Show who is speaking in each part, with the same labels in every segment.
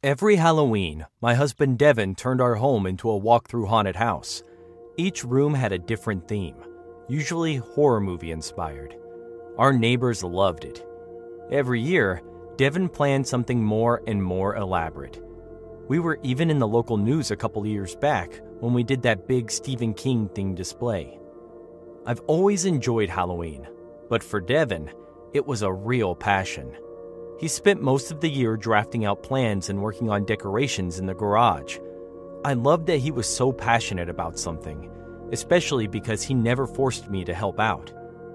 Speaker 1: Every Halloween, my husband Devin turned our home into a walk-through haunted house. Each room had a different theme, usually horror movie inspired. Our neighbors loved it. Every year, Devin planned something more and more elaborate. We were even in the local news a couple years back when we did that big Stephen King themed display. I've always enjoyed Halloween, but for Devin, it was a real passion. He spent most of the year drafting out plans and working on decorations in the garage. I loved that he was so passionate about something, especially because he never forced me to help out.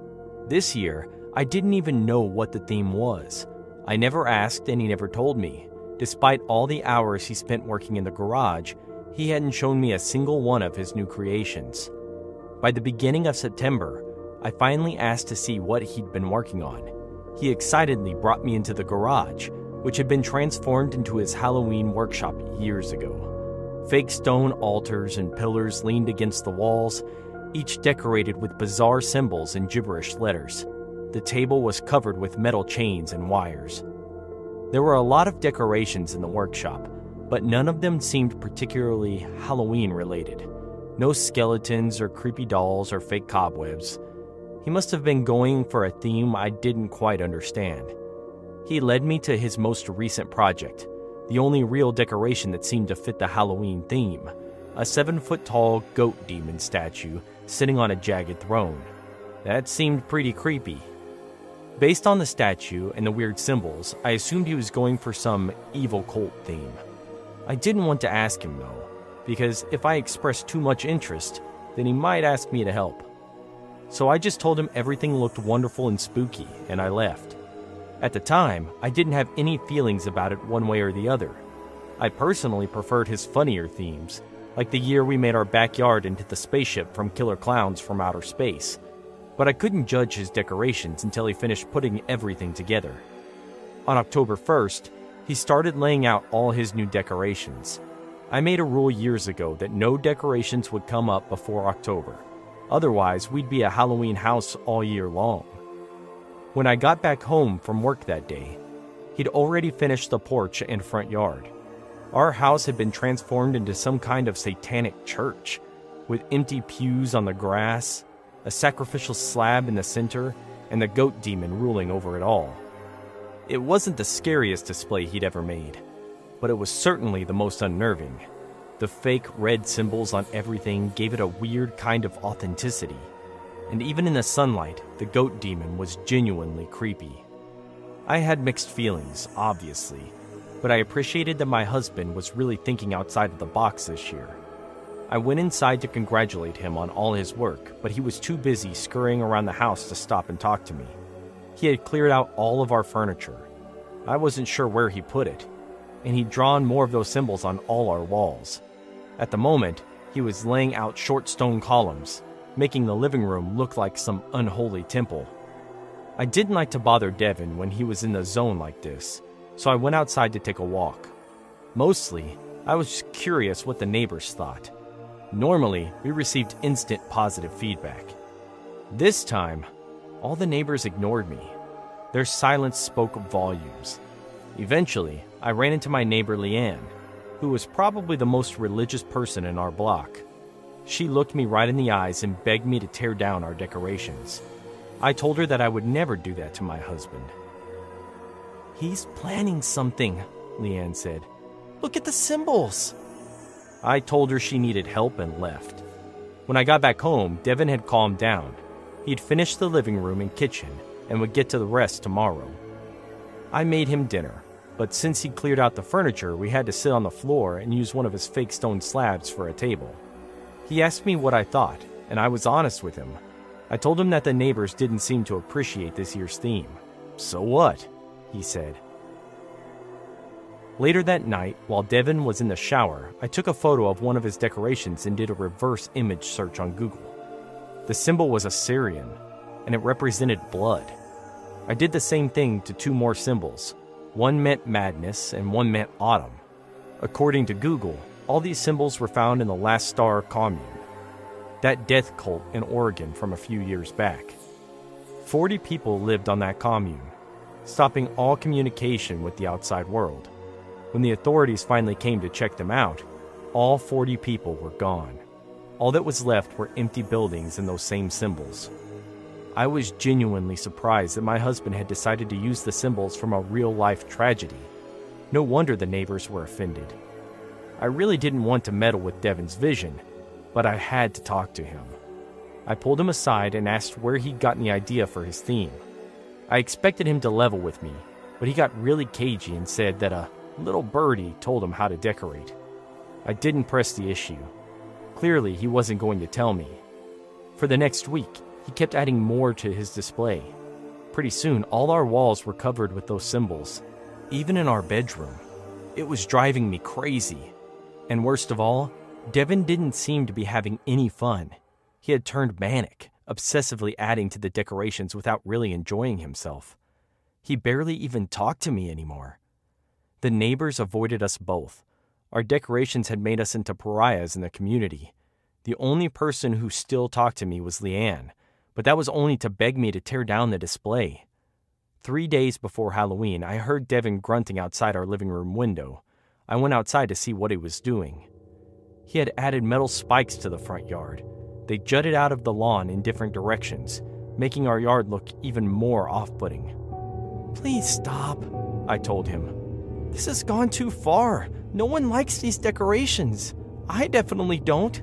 Speaker 1: This year, I didn't even know what the theme was. I never asked and he never told me. Despite all the hours he spent working in the garage, he hadn't shown me a single one of his new creations. By the beginning of September, I finally asked to see what he'd been working on. He excitedly brought me into the garage, which had been transformed into his Halloween workshop years ago. Fake stone altars and pillars leaned against the walls, each decorated with bizarre symbols and gibberish letters. The table was covered with metal chains and wires. There were a lot of decorations in the workshop, but none of them seemed particularly Halloween-related. No skeletons or creepy dolls or fake cobwebs. He must have been going for a theme I didn't quite understand. He led me to his most recent project, the only real decoration that seemed to fit the Halloween theme, a 7-foot-tall goat demon statue sitting on a jagged throne. That seemed pretty creepy. Based on the statue and the weird symbols, I assumed he was going for some evil cult theme. I didn't want to ask him though, because if I expressed too much interest, then he might ask me to help. So I just told him everything looked wonderful and spooky, and I left. At the time, I didn't have any feelings about it one way or the other. I personally preferred his funnier themes, like the year we made our backyard into the spaceship from Killer Clowns from Outer Space. But I couldn't judge his decorations until he finished putting everything together. On October 1st, he started laying out all his new decorations. I made a rule years ago that no decorations would come up before October. Otherwise, we'd be a Halloween house all year long. When I got back home from work that day, he'd already finished the porch and front yard. Our house had been transformed into some kind of satanic church, with empty pews on the grass, a sacrificial slab in the center, and the goat demon ruling over it all. It wasn't the scariest display he'd ever made, but it was certainly the most unnerving. The fake red symbols on everything gave it a weird kind of authenticity. And even in the sunlight, the goat demon was genuinely creepy. I had mixed feelings, obviously, but I appreciated that my husband was really thinking outside of the box this year. I went inside to congratulate him on all his work, but he was too busy scurrying around the house to stop and talk to me. He had cleared out all of our furniture. I wasn't sure where he put it, and he'd drawn more of those symbols on all our walls. At the moment, he was laying out short stone columns, making the living room look like some unholy temple. I didn't like to bother Devin when he was in the zone like this, so I went outside to take a walk. Mostly, I was just curious what the neighbors thought. Normally, we received instant positive feedback. This time, all the neighbors ignored me. Their silence spoke volumes. Eventually, I ran into my neighbor Leanne, who was probably the most religious person in our block. She looked me right in the eyes and begged me to tear down our decorations. I told her that I would never do that to my husband. "He's planning something," Leanne said. "Look at the symbols." I told her she needed help and left. When I got back home, Devin had calmed down. He'd finished the living room and kitchen and would get to the rest tomorrow. I made him dinner, but since he'd cleared out the furniture, we had to sit on the floor and use one of his fake stone slabs for a table. He asked me what I thought, and I was honest with him. I told him that the neighbors didn't seem to appreciate this year's theme. "So what?" he said. Later that night, while Devin was in the shower, I took a photo of one of his decorations and did a reverse image search on Google. The symbol was Assyrian, and it represented blood. I did the same thing to 2 more symbols. One meant madness and one meant autumn. According to Google, all these symbols were found in the Last Star commune, that death cult in Oregon from a few years back. 40 people lived on that commune, stopping all communication with the outside world. When the authorities finally came to check them out, all 40 people were gone. All that was left were empty buildings and those same symbols. I was genuinely surprised that my husband had decided to use the symbols from a real-life tragedy. No wonder the neighbors were offended. I really didn't want to meddle with Devin's vision, but I had to talk to him. I pulled him aside and asked where he'd gotten the idea for his theme. I expected him to level with me, but he got really cagey and said that a little birdie told him how to decorate. I didn't press the issue. Clearly, he wasn't going to tell me. For the next week, he kept adding more to his display. Pretty soon, all our walls were covered with those symbols, even in our bedroom. It was driving me crazy. And worst of all, Devin didn't seem to be having any fun. He had turned manic, obsessively adding to the decorations without really enjoying himself. He barely even talked to me anymore. The neighbors avoided us both. Our decorations had made us into pariahs in the community. The only person who still talked to me was Leanne, but that was only to beg me to tear down the display. 3 days before Halloween, I heard Devin grunting outside our living room window. I went outside to see what he was doing. He had added metal spikes to the front yard. They jutted out of the lawn in different directions, making our yard look even more off-putting. "Please stop," I told him. "This has gone too far. No one likes these decorations. I definitely don't."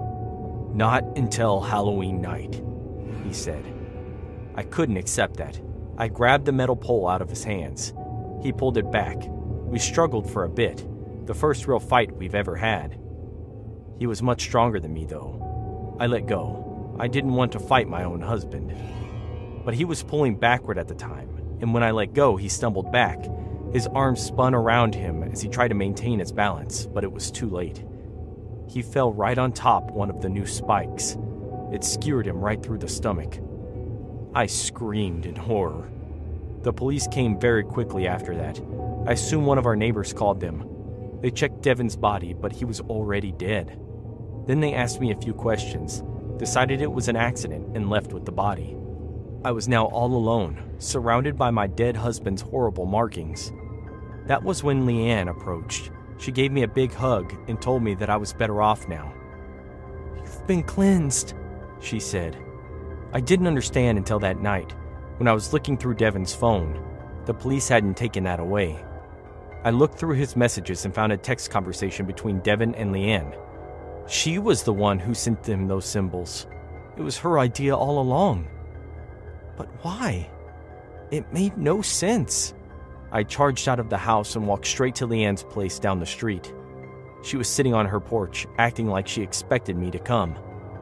Speaker 1: "Not until Halloween night," he said. I couldn't accept that. I grabbed the metal pole out of his hands. He pulled it back. We struggled for a bit, the first real fight we've ever had. He was much stronger than me, though. I let go. I didn't want to fight my own husband. But he was pulling backward at the time, and when I let go, he stumbled back. His arms spun around him as he tried to maintain his balance, but it was too late. He fell right on top one of the new spikes. It skewered him right through the stomach. I screamed in horror. The police came very quickly after that. I assume one of our neighbors called them. They checked Devin's body, but he was already dead. Then they asked me a few questions, decided it was an accident, and left with the body. I was now all alone, surrounded by my dead husband's horrible markings. That was when Leanne approached. She gave me a big hug and told me that I was better off now. "You've been cleansed," she said. I didn't understand until that night, when I was looking through Devin's phone. The police hadn't taken that away. I looked through his messages and found a text conversation between Devin and Leanne. She was the one who sent them those symbols. It was her idea all along. But why? It made no sense. I charged out of the house and walked straight to Leanne's place down the street. She was sitting on her porch, acting like she expected me to come.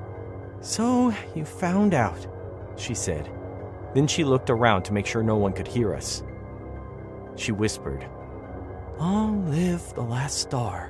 Speaker 1: "So, you found out," she said. Then she looked around to make sure no one could hear us. She whispered, "Long live the last star."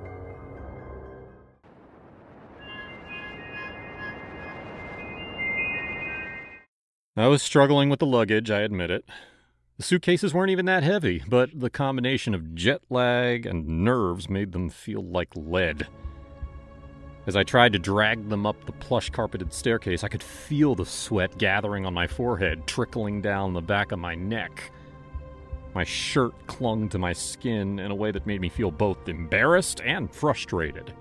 Speaker 2: I was struggling with the luggage, I admit it. The suitcases weren't even that heavy, but the combination of jet lag and nerves made them feel like lead. As I tried to drag them up the plush-carpeted staircase, I could feel the sweat gathering on my forehead, trickling down the back of my neck. My shirt clung to my skin in a way that made me feel both embarrassed and frustrated.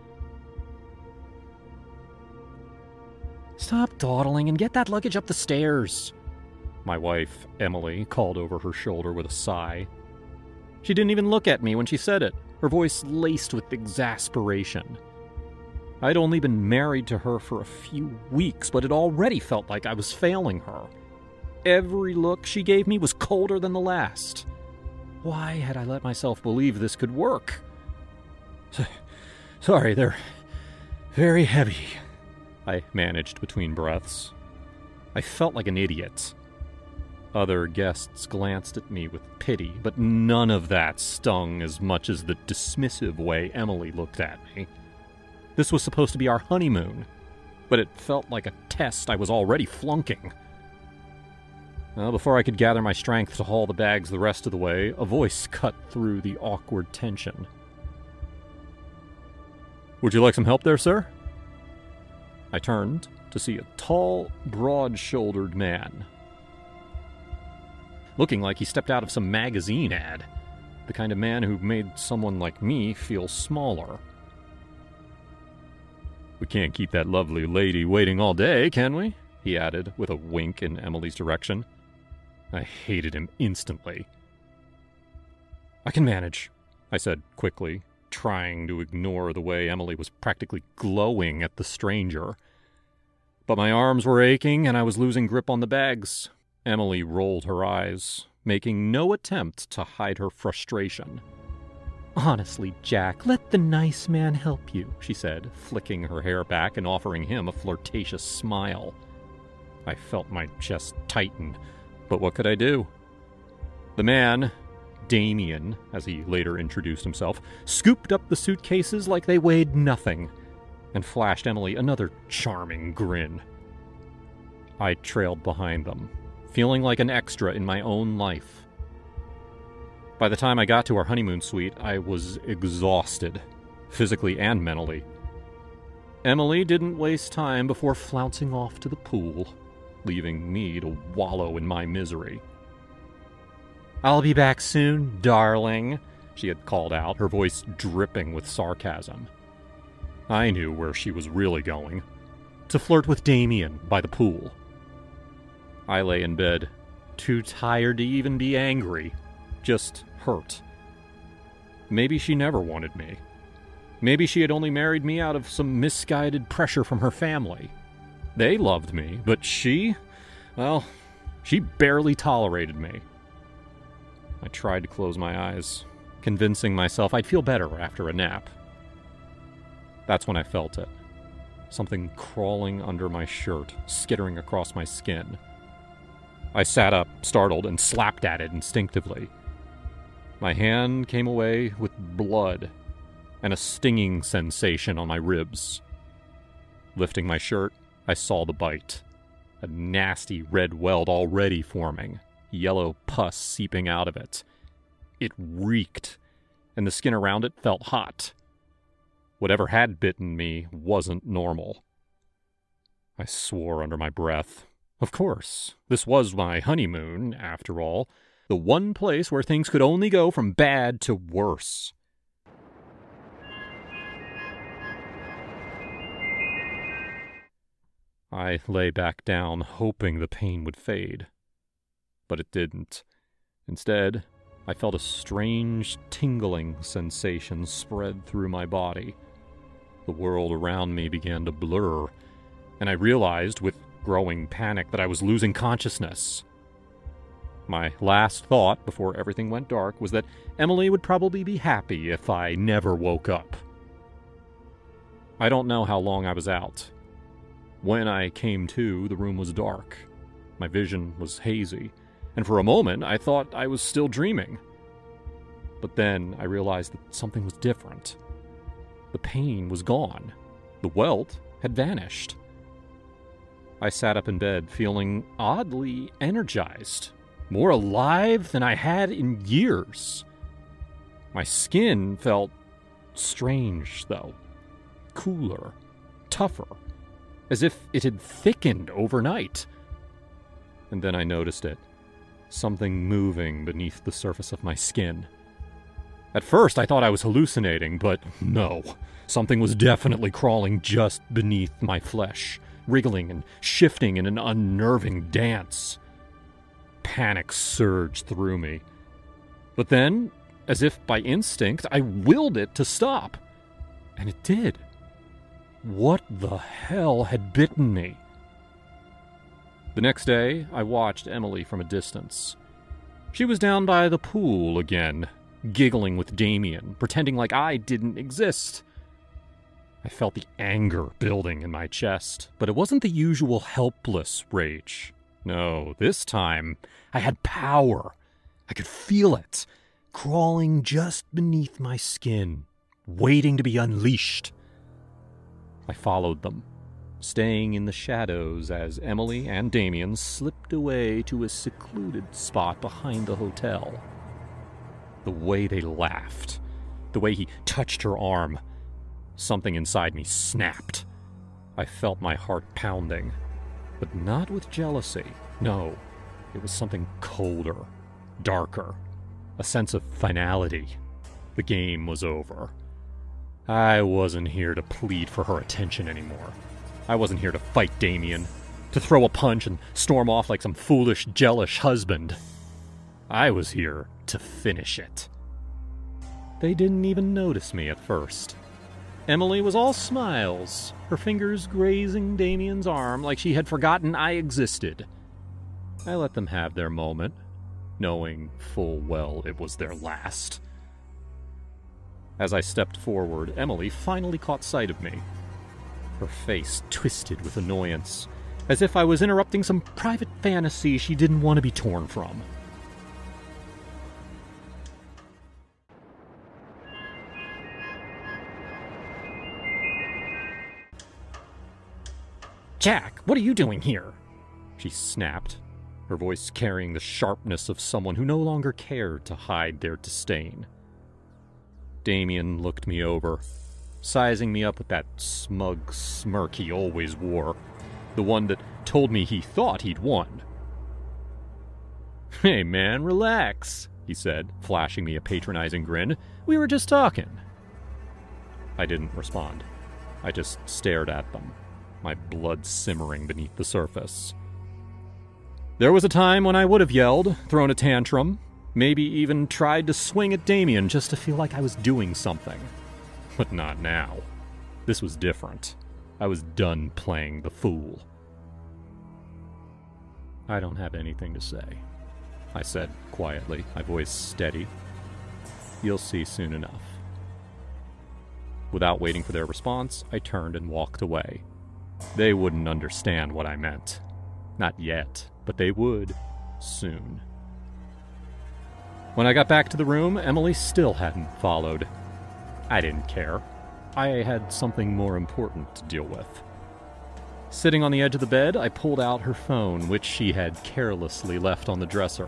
Speaker 2: "Stop dawdling and get that luggage up the stairs," my wife, Emily, called over her shoulder with a sigh. She didn't even look at me when she said it, her voice laced with exasperation. I'd only been married to her for a few weeks, but it already felt like I was failing her. Every look she gave me was colder than the last. Why had I let myself believe this could work? Sorry, they're very heavy, I managed between breaths. I felt like an idiot. Other guests glanced at me with pity, but none of that stung as much as the dismissive way Emily looked at me. This was supposed to be our honeymoon, but it felt like a test I was already flunking. Well, before I could gather my strength to haul the bags the rest of the way, a voice cut through the awkward tension. "Would you like some help there, sir?" I turned to see a tall, broad-shouldered man, looking like he stepped out of some magazine ad. The kind of man who made someone like me feel smaller. "We can't keep that lovely lady waiting all day, can we?" he added, with a wink in Emily's direction. I hated him instantly. "I can manage," I said quickly, trying to ignore the way Emily was practically glowing at the stranger. But my arms were aching and I was losing grip on the bags. Emily rolled her eyes, making no attempt to hide her frustration. "Honestly, Jack, let the nice man help you," she said, flicking her hair back and offering him a flirtatious smile. I felt my chest tighten, but what could I do? The man, Damien, as he later introduced himself, scooped up the suitcases like they weighed nothing and flashed Emily another charming grin. I trailed behind them, feeling like an extra in my own life. By the time I got to our honeymoon suite, I was exhausted, physically and mentally. Emily didn't waste time before flouncing off to the pool, leaving me to wallow in my misery. "I'll be back soon, darling," she had called out, her voice dripping with sarcasm. I knew where she was really going. To flirt with Damien by the pool. I lay in bed, too tired to even be angry, just hurt. Maybe she never wanted me. Maybe she had only married me out of some misguided pressure from her family. They loved me, but she barely tolerated me. I tried to close my eyes, convincing myself I'd feel better after a nap. That's when I felt it. Something crawling under my shirt, skittering across my skin. I sat up, startled, and slapped at it instinctively. My hand came away with blood and a stinging sensation on my ribs. Lifting my shirt, I saw the bite. A nasty red welt already forming, yellow pus seeping out of it. It reeked, and the skin around it felt hot. Whatever had bitten me wasn't normal. I swore under my breath. Of course, this was my honeymoon, after all. The one place where things could only go from bad to worse. I lay back down, hoping the pain would fade. But it didn't. Instead, I felt a strange, tingling sensation spread through my body. The world around me began to blur, and I realized with growing panic that I was losing consciousness. My last thought before everything went dark was that Emily would probably be happy if I never woke up. I don't know how long I was out. When I came to, the room was dark. My vision was hazy, and for a moment I thought I was still dreaming. But then I realized that something was different. The pain was gone. The welt had vanished. I sat up in bed feeling oddly energized, more alive than I had in years. My skin felt strange, though. Cooler, tougher, as if it had thickened overnight. And then I noticed it. Something moving beneath the surface of my skin. At first I thought I was hallucinating, but no. Something was definitely crawling just beneath my flesh, wriggling and shifting in an unnerving dance. Panic surged through me. But then, as if by instinct, I willed it to stop. And it did. What the hell had bitten me? The next day, I watched Emily from a distance. She was down by the pool again, giggling with Damien, pretending like I didn't exist. I felt the anger building in my chest, but it wasn't the usual helpless rage. No, this time, I had power. I could feel it, crawling just beneath my skin, waiting to be unleashed. I followed them, staying in the shadows as Emily and Damien slipped away to a secluded spot behind the hotel. The way they laughed, the way he touched her arm, something inside me snapped. I felt my heart pounding, but not with jealousy. No, it was something colder, darker, a sense of finality. The game was over. I wasn't here to plead for her attention anymore. I wasn't here to fight Damien, to throw a punch and storm off like some foolish, jealous husband. I was here to finish it. They didn't even notice me at first. Emily was all smiles, her fingers grazing Damien's arm like she had forgotten I existed. I let them have their moment, knowing full well it was their last. As I stepped forward, Emily finally caught sight of me. Her face twisted with annoyance, as if I was interrupting some private fantasy she didn't want to be torn from. "Jack, what are you doing here?" she snapped, her voice carrying the sharpness of someone who no longer cared to hide their disdain. Damien looked me over, sizing me up with that smug smirk he always wore, the one that told me he thought he'd won. "Hey man, relax," he said, flashing me a patronizing grin. "We were just talking." I didn't respond. I just stared at them, my blood simmering beneath the surface. There was a time when I would have yelled, thrown a tantrum, maybe even tried to swing at Damien just to feel like I was doing something. But not now. This was different. I was done playing the fool. "I don't have anything to say," I said quietly, my voice steady. "You'll see soon enough." Without waiting for their response, I turned and walked away. They wouldn't understand what I meant. Not yet, but they would soon. When I got back to the room, Emily still hadn't followed. I didn't care. I had something more important to deal with. Sitting on the edge of the bed, I pulled out her phone, which she had carelessly left on the dresser.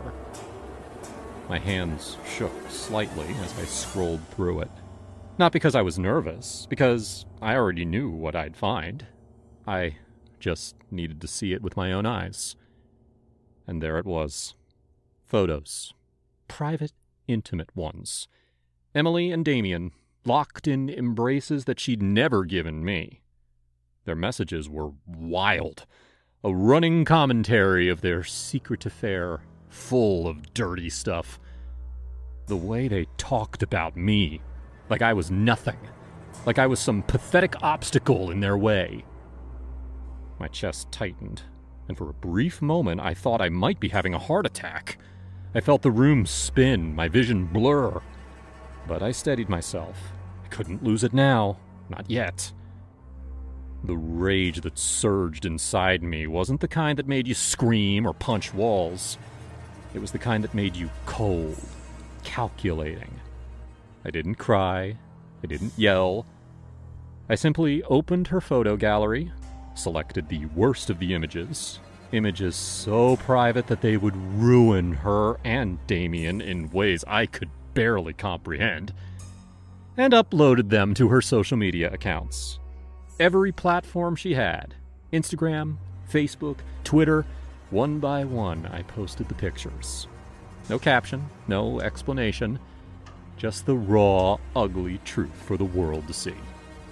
Speaker 2: My hands shook slightly as I scrolled through it. Not because I was nervous, because I already knew what I'd find. I just needed to see it with my own eyes. And there it was. Photos. Private, intimate ones. Emily and Damien, locked in embraces that she'd never given me. Their messages were wild. A running commentary of their secret affair, full of dirty stuff. The way they talked about me, like I was nothing, like I was some pathetic obstacle in their way. My chest tightened, and for a brief moment I thought I might be having a heart attack. I felt the room spin, my vision blur. But I steadied myself. I couldn't lose it now. Not yet. The rage that surged inside me wasn't the kind that made you scream or punch walls. It was the kind that made you cold, calculating. I didn't cry. I didn't yell. I simply opened her photo gallery, selected the worst of the images so private that they would ruin her and Damien in ways I could barely comprehend, and uploaded them to her social media accounts. Every platform she had, Instagram, Facebook, Twitter, one by one I posted the pictures. No caption, no explanation, just the raw, ugly truth for the world to see.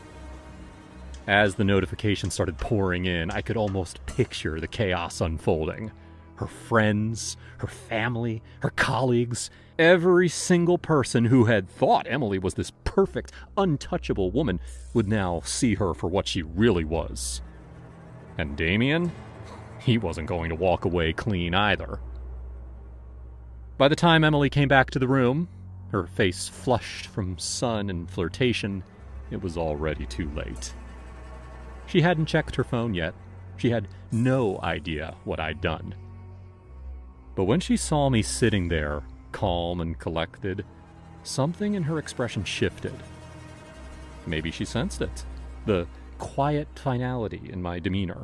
Speaker 2: As the notifications started pouring in, I could almost picture the chaos unfolding. Her friends, her family, her colleagues, every single person who had thought Emily was this perfect, untouchable woman would now see her for what she really was. And Damien? He wasn't going to walk away clean either. By the time Emily came back to the room, her face flushed from sun and flirtation, it was already too late. She hadn't checked her phone yet. She had no idea what I'd done. But when she saw me sitting there, calm and collected, something in her expression shifted. Maybe she sensed it, the quiet finality in my demeanor.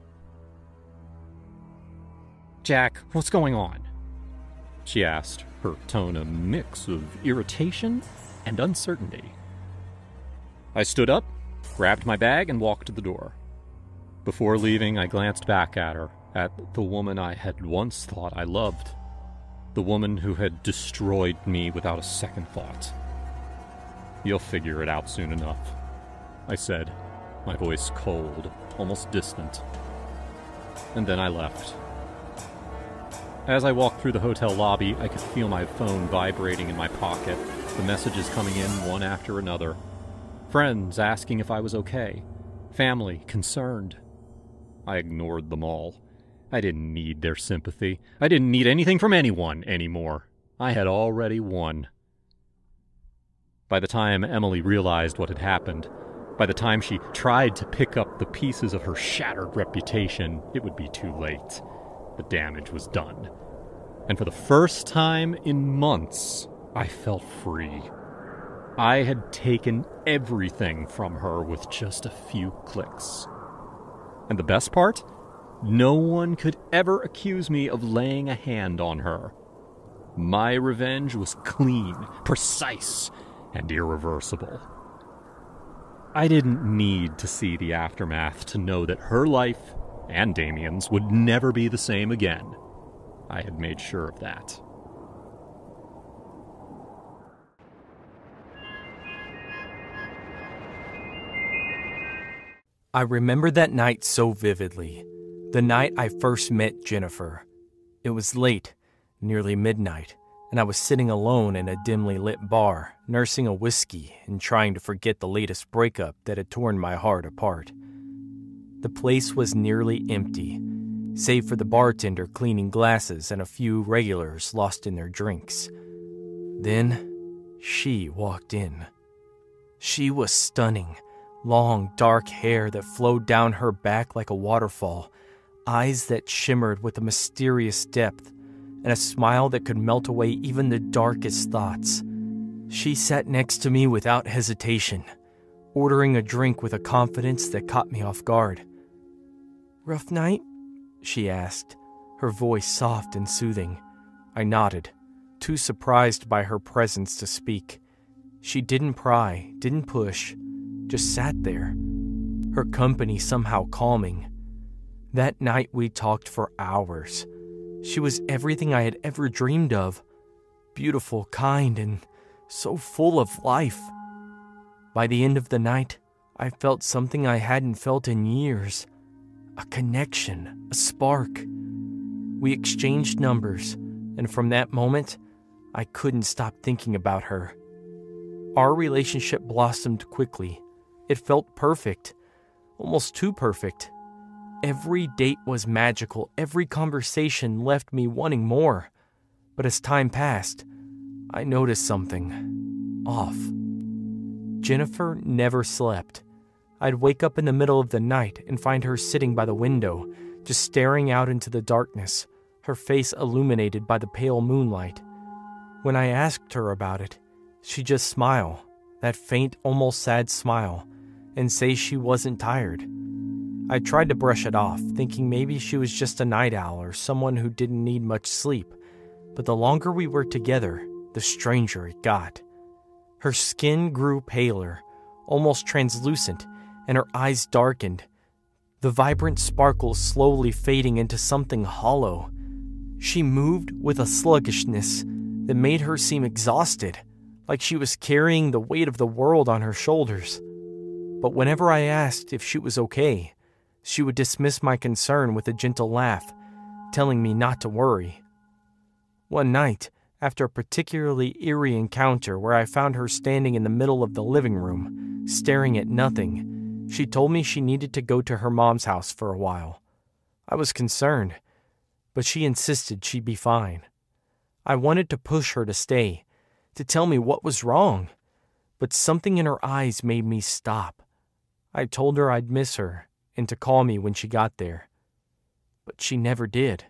Speaker 2: "Jack, what's going on?" she asked, her tone a mix of irritation and uncertainty. I stood up, grabbed my bag, and walked to the door. Before leaving, I glanced back at her, at the woman I had once thought I loved. The woman who had destroyed me without a second thought. "You'll figure it out soon enough," I said, my voice cold, almost distant. And then I left. As I walked through the hotel lobby, I could feel my phone vibrating in my pocket, the messages coming in one after another. Friends asking if I was okay. Family concerned. I ignored them all. I didn't need their sympathy. I didn't need anything from anyone anymore. I had already won. By the time Emily realized what had happened, by the time she tried to pick up the pieces of her shattered reputation, it would be too late. The damage was done. And for the first time in months, I felt free. I had taken everything from her with just a few clicks. And the best part? No one could ever accuse me of laying a hand on her. My revenge was clean, precise, and irreversible. I didn't need to see the aftermath to know that her life, and Damien's, would never be the same again. I had made sure of that.
Speaker 1: I remember that night so vividly. The night I first met Jennifer. It was late, nearly midnight, and I was sitting alone in a dimly lit bar, nursing a whiskey and trying to forget the latest breakup that had torn my heart apart. The place was nearly empty, save for the bartender cleaning glasses and a few regulars lost in their drinks. Then, she walked in. She was stunning. Long, dark hair that flowed down her back like a waterfall, eyes that shimmered with a mysterious depth, and a smile that could melt away even the darkest thoughts. She sat next to me without hesitation, ordering a drink with a confidence that caught me off guard. "Rough night?" she asked, her voice soft and soothing. I nodded, too surprised by her presence to speak. She didn't pry, didn't push, just sat there, her company somehow calming. That night we talked for hours. She was everything I had ever dreamed of. Beautiful, kind, and so full of life. By the end of the night, I felt something I hadn't felt in years. A connection, a spark. We exchanged numbers, and from that moment, I couldn't stop thinking about her. Our relationship blossomed quickly. It felt perfect, almost too perfect. Every date was magical. Every conversation left me wanting more. But as time passed, I noticed something off. Jennifer never slept. I'd wake up in the middle of the night and find her sitting by the window, just staring out into the darkness, her face illuminated by the pale moonlight. When I asked her about it, she'd just smile, that faint, almost sad smile, and say she wasn't tired. I tried to brush it off, thinking maybe she was just a night owl or someone who didn't need much sleep. But the longer we were together, the stranger it got. Her skin grew paler, almost translucent, and her eyes darkened, the vibrant sparkle slowly fading into something hollow. She moved with a sluggishness that made her seem exhausted, like she was carrying the weight of the world on her shoulders. But whenever I asked if she was okay, she would dismiss my concern with a gentle laugh, telling me not to worry. One night, after a particularly eerie encounter where I found her standing in the middle of the living room, staring at nothing, she told me she needed to go to her mom's house for a while. I was concerned, but she insisted she'd be fine. I wanted to push her to stay, to tell me what was wrong, but something in her eyes made me stop. I told her I'd miss her and to call me when she got there. But she never did.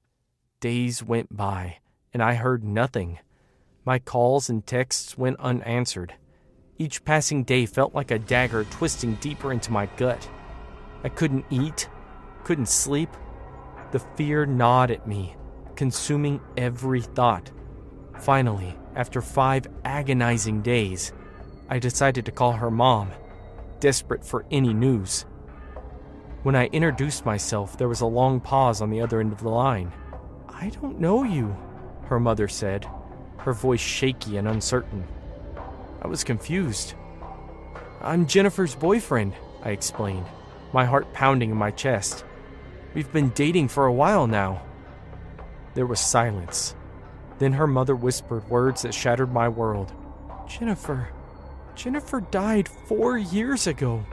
Speaker 1: Days went by, and I heard nothing. My calls and texts went unanswered. Each passing day felt like a dagger twisting deeper into my gut. I couldn't eat, couldn't sleep. The fear gnawed at me, consuming every thought. Finally, after 5 agonizing days, I decided to call her mom, desperate for any news. When I introduced myself, there was a long pause on the other end of the line. "I don't know you," her mother said, her voice shaky and uncertain. I was confused. I'm Jennifer's boyfriend, I explained, my heart pounding in my chest. We've been dating for a while now. There was silence. Then her mother whispered words that shattered my world. Jennifer died 4 years ago.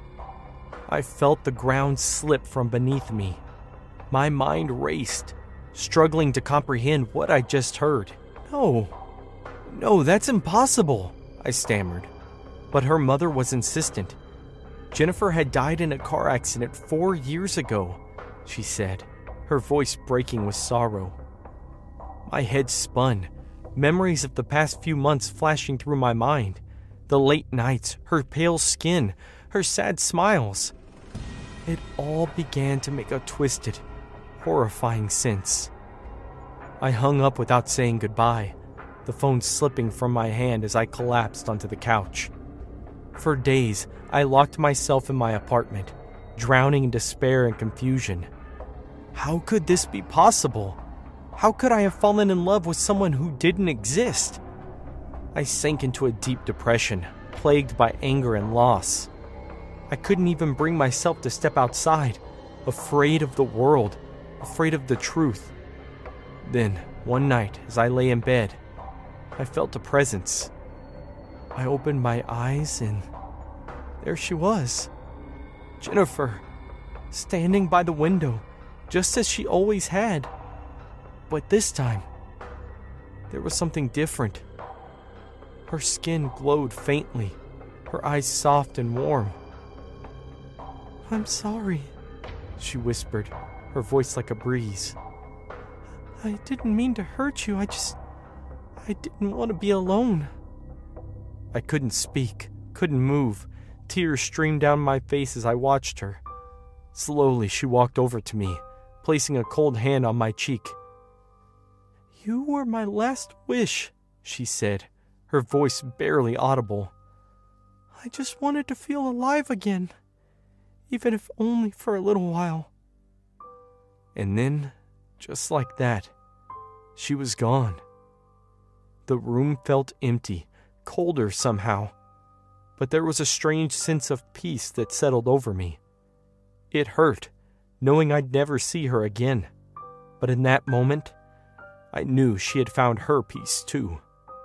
Speaker 1: I felt the ground slip from beneath me. My mind raced, struggling to comprehend what I just heard. No, that's impossible, I stammered. But her mother was insistent. Jennifer had died in a car accident 4 years ago, she said, her voice breaking with sorrow. My head spun, memories of the past few months flashing through my mind. The late nights, her pale skin, her sad smiles. It all began to make a twisted, horrifying sense. I hung up without saying goodbye, the phone slipping from my hand as I collapsed onto the couch. For days, I locked myself in my apartment, drowning in despair and confusion. How could this be possible? How could I have fallen in love with someone who didn't exist? I sank into a deep depression, plagued by anger and loss. I couldn't even bring myself to step outside, afraid of the world, afraid of the truth. Then, one night, as I lay in bed, I felt a presence. I opened my eyes and there she was. Jennifer, standing by the window, just as she always had. But this time, there was something different. Her skin glowed faintly, her eyes soft and warm. I'm sorry, she whispered, her voice like a breeze. I didn't mean to hurt you, I didn't want to be alone. I couldn't speak, couldn't move. Tears streamed down my face as I watched her. Slowly, she walked over to me, placing a cold hand on my cheek. You were my last wish, she said, her voice barely audible. I just wanted to feel alive again, even if only for a little while. And then, just like that, she was gone. The room felt empty, colder somehow, but there was a strange sense of peace that settled over me. It hurt, knowing I'd never see her again, but in that moment, I knew she had found her peace too.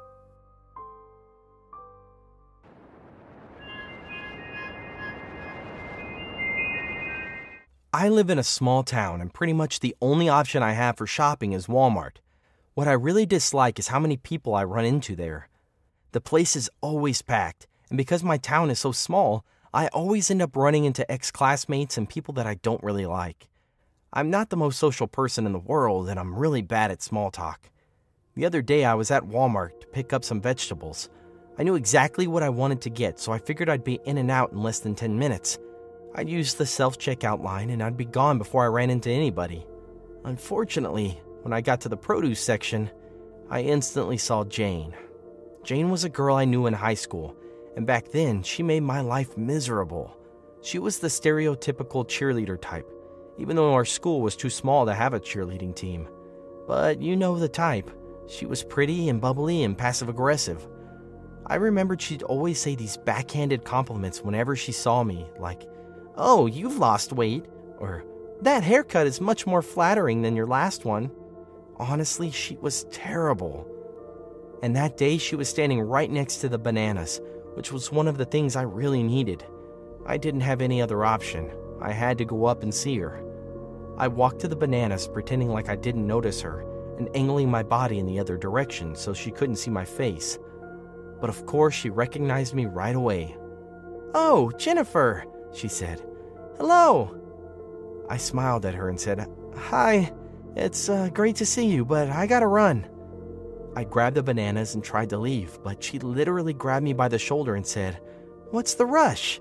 Speaker 1: I live in a small town, and pretty much the only option I have for shopping is Walmart. What I really dislike is how many people I run into there. The place is always packed, and because my town is so small, I always end up running into ex-classmates and people that I don't really like. I'm not the most social person in the world, and I'm really bad at small talk. The other day I was at Walmart to pick up some vegetables. I knew exactly what I wanted to get, so I figured I'd be in and out in less than 10 minutes. I'd use the self-checkout line and I'd be gone before I ran into anybody. Unfortunately, when I got to the produce section, I instantly saw Jane. Jane was a girl I knew in high school, and back then she made my life miserable. She was the stereotypical cheerleader type, even though our school was too small to have a cheerleading team. But you know the type. She was pretty and bubbly and passive-aggressive. I remembered she'd always say these backhanded compliments whenever she saw me, like, "Oh, you've lost weight," or "That haircut is much more flattering than your last one." Honestly, she was terrible. And that day, she was standing right next to the bananas, which was one of the things I really needed. I didn't have any other option. I had to go up and see her. I walked to the bananas, pretending like I didn't notice her, and angling my body in the other direction so she couldn't see my face. But of course, she recognized me right away. "Oh, Jennifer," she said. "Hello." I smiled at her and said, "Hi, it's great to see you, but I gotta run." I grabbed the bananas and tried to leave, but she literally grabbed me by the shoulder and said, "What's the rush?"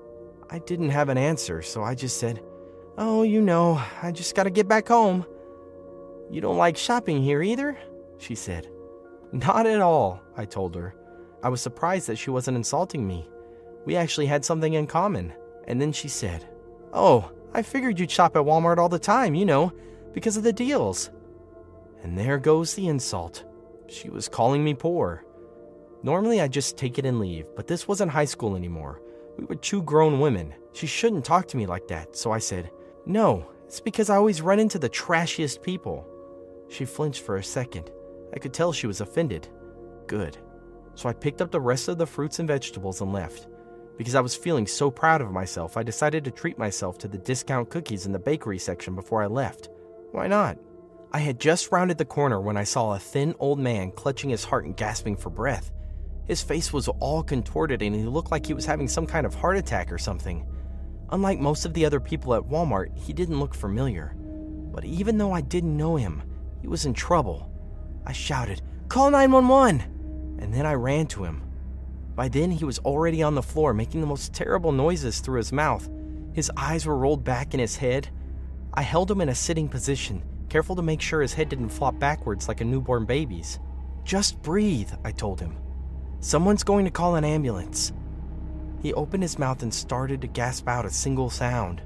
Speaker 1: I didn't have an answer, so I just said, "Oh, you know, I just gotta get back home." "You don't like shopping here either?" she said. "Not at all," I told her. I was surprised that she wasn't insulting me. We actually had something in common. And then she said, "Oh, I figured you'd shop at Walmart all the time, you know, because of the deals." And there goes the insult. She was calling me poor. Normally I'd just take it and leave, but this wasn't high school anymore. We were 2 grown women. She shouldn't talk to me like that, so I said, "No, it's because I always run into the trashiest people." She flinched for a second. I could tell she was offended. Good. So I picked up the rest of the fruits and vegetables and left. Because I was feeling so proud of myself, I decided to treat myself to the discount cookies in the bakery section before I left. Why not? I had just rounded the corner when I saw a thin old man clutching his heart and gasping for breath. His face was all contorted and he looked like he was having some kind of heart attack or something. Unlike most of the other people at Walmart, he didn't look familiar. But even though I didn't know him, he was in trouble. I shouted, "Call 911!" And then I ran to him. By then, he was already on the floor, making the most terrible noises through his mouth. His eyes were rolled back in his head. I held him in a sitting position, careful to make sure his head didn't flop backwards like a newborn baby's. "Just breathe," I told him. "Someone's going to call an ambulance." He opened his mouth and started to gasp out a single sound.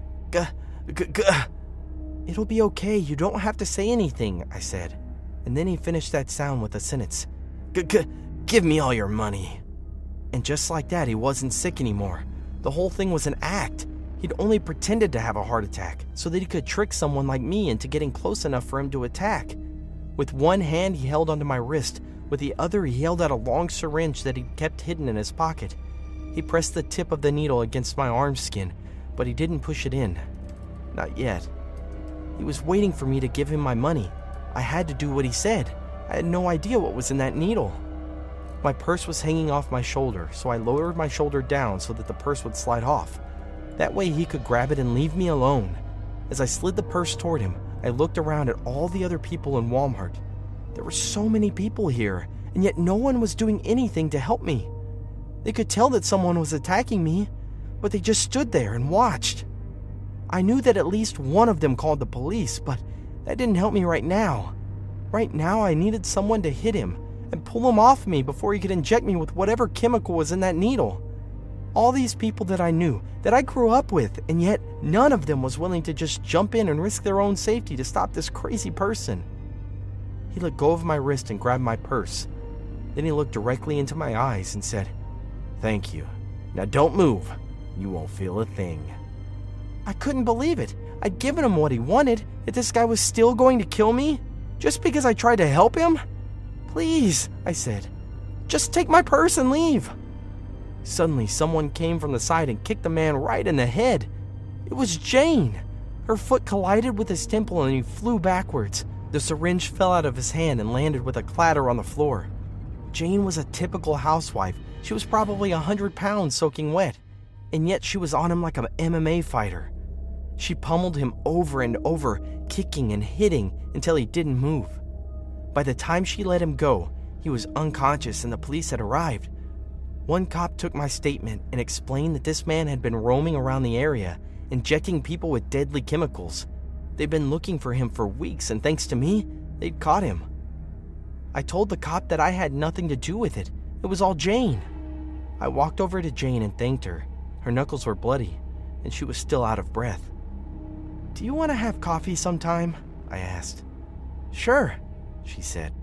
Speaker 1: "It'll be okay, you don't have to say anything," I said. And then he finished that sound with a sentence. "Give me all your money." And just like that, he wasn't sick anymore. The whole thing was an act. He'd only pretended to have a heart attack so that he could trick someone like me into getting close enough for him to attack. With one hand, he held onto my wrist. With the other, he held out a long syringe that he'd kept hidden in his pocket. He pressed the tip of the needle against my arm skin, but he didn't push it in. Not yet. He was waiting for me to give him my money. I had to do what he said. I had no idea what was in that needle. My purse was hanging off my shoulder, so I lowered my shoulder down so that the purse would slide off. That way he could grab it and leave me alone. As I slid the purse toward him, I looked around at all the other people in Walmart. There were so many people here, and yet no one was doing anything to help me. They could tell that someone was attacking me, but they just stood there and watched. I knew that at least one of them called the police, but that didn't help me right now. Right now, I needed someone to hit him and pull him off me before he could inject me with whatever chemical was in that needle. All these people that I knew, that I grew up with, and yet none of them was willing to just jump in and risk their own safety to stop this crazy person. He let go of my wrist and grabbed my purse. Then he looked directly into my eyes and said, "Thank you. Now don't move. You won't feel a thing." I couldn't believe it. I'd given him what he wanted, yet this guy was still going to kill me? Just because I tried to help him? "Please," I said. "Just take my purse and leave." Suddenly, someone came from the side and kicked the man right in the head. It was Jane. Her foot collided with his temple and he flew backwards. The syringe fell out of his hand and landed with a clatter on the floor. Jane was a typical housewife. She was probably 100 pounds soaking wet, and yet she was on him like an MMA fighter. She pummeled him over and over, kicking and hitting until he didn't move. By the time she let him go, he was unconscious and the police had arrived. One cop took my statement and explained that this man had been roaming around the area, injecting people with deadly chemicals. They'd been looking for him for weeks, and thanks to me, they'd caught him. I told the cop that I had nothing to do with it. It was all Jane. I walked over to Jane and thanked her. Her knuckles were bloody, and she was still out of breath. "Do you want to have coffee sometime?" I asked. "Sure," she said.